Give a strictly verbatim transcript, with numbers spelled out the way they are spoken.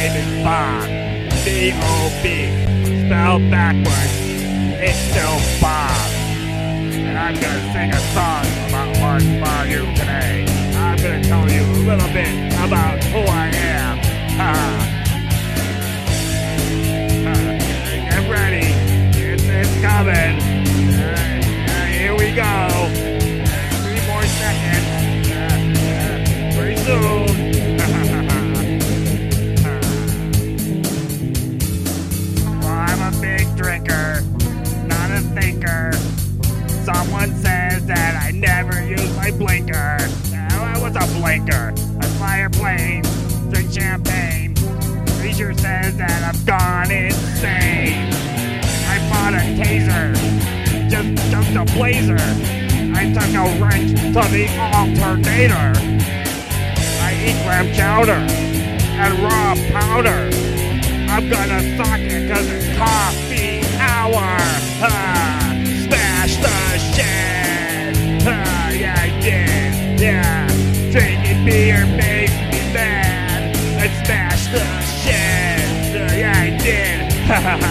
name is Bob. B O B. Spelled backwards. It's still Bob. And I'm gonna sing a song about Mark Mario today. I'm gonna tell you a little bit about who I am. Ha! Ha. Get ready. It's, it's coming. Uh, uh, here we go. Three more seconds. Uh, uh, pretty soon. Well, I'm a big drinker, not a thinker. Someone says that I never use my blinker. Uh, what's a blinker? I fly airplanes, drink champagne. Leisure says that I've gone insane. I bought a taser, just, just a blazer. I took a wrench to the alternator. I eat clam chowder and raw powder. I'm gonna sock it cause it's coffee hour. Ah, smash the shit. Ah, yeah, I did. Yeah, drinking beer makes me mad. And smash the shit. Uh, yeah, I did. Ha ha ha.